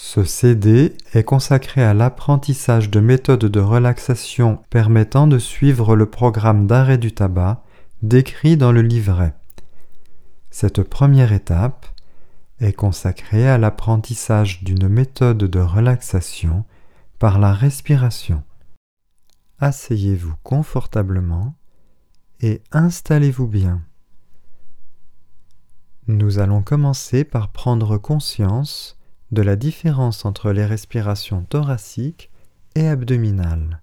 Ce CD est consacré à l'apprentissage de méthodes de relaxation permettant de suivre le programme d'arrêt du tabac décrit dans le livret. Cette première étape est consacrée à l'apprentissage d'une méthode de relaxation par la respiration. Asseyez-vous confortablement et installez-vous bien. Nous allons commencer par prendre conscience de la différence entre les respirations thoraciques et abdominales.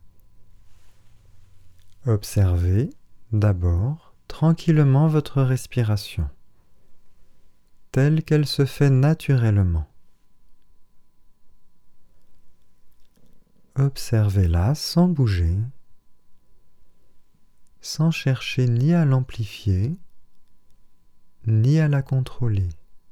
Observez d'abord tranquillement votre respiration, telle qu'elle se fait naturellement. Observez-la sans bouger, sans chercher ni à l'amplifier, ni à la contrôler.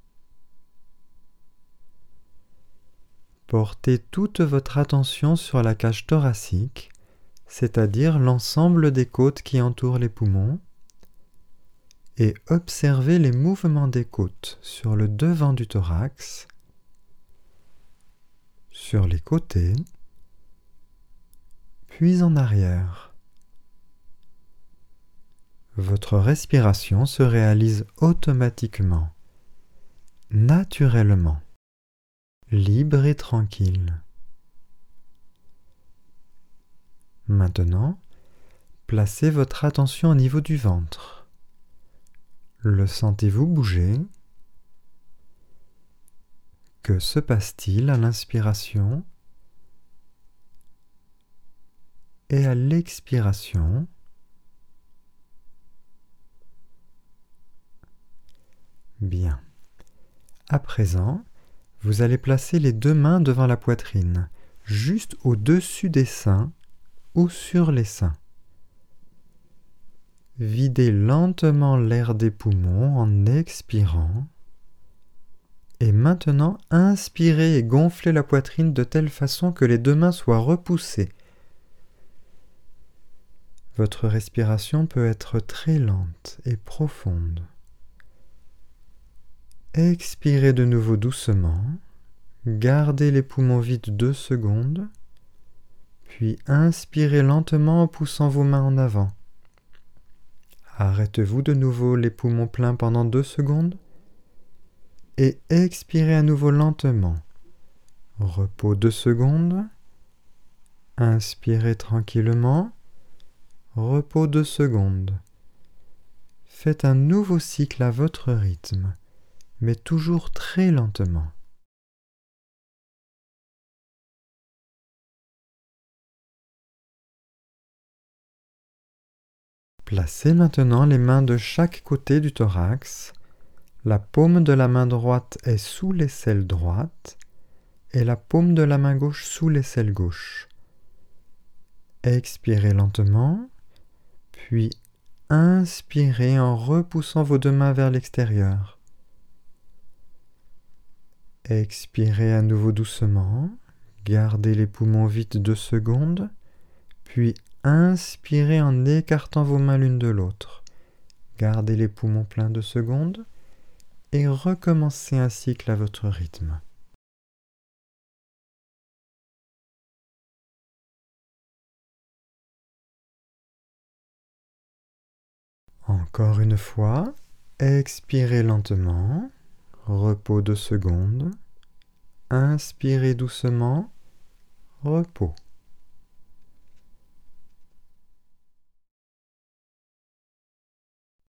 Portez toute votre attention sur la cage thoracique, c'est-à-dire l'ensemble des côtes qui entourent les poumons, et observez les mouvements des côtes sur le devant du thorax, sur les côtés, puis en arrière. Votre respiration se réalise automatiquement, naturellement, libre et tranquille. Maintenant, placez votre attention au niveau du ventre. Le sentez-vous bouger? Que se passe-t-il à l'inspiration et à l'expiration? Bien. À présent, vous allez placer les deux mains devant la poitrine, juste au-dessus des seins ou sur les seins. Videz lentement l'air des poumons en expirant. Et maintenant, inspirez et gonflez la poitrine de telle façon que les deux mains soient repoussées. Votre respiration peut être très lente et profonde. Expirez de nouveau doucement. Gardez les poumons vides 2 secondes. Puis inspirez lentement en poussant vos mains en avant. Arrêtez-vous de nouveau les poumons pleins pendant 2 secondes. Et expirez à nouveau lentement. Repos 2 secondes. Inspirez tranquillement. Repos 2 secondes. Faites un nouveau cycle à votre rythme, mais toujours très lentement. Placez maintenant les mains de chaque côté du thorax. La paume de la main droite est sous l'aisselle droite et la paume de la main gauche sous l'aisselle gauche. Expirez lentement, puis inspirez en repoussant vos deux mains vers l'extérieur. Expirez à nouveau doucement, gardez les poumons vides 2 secondes, puis inspirez en écartant vos mains l'une de l'autre. Gardez les poumons pleins 2 secondes et recommencez un cycle à votre rythme. Encore une fois, expirez lentement, repos 2 secondes, inspirez doucement, repos.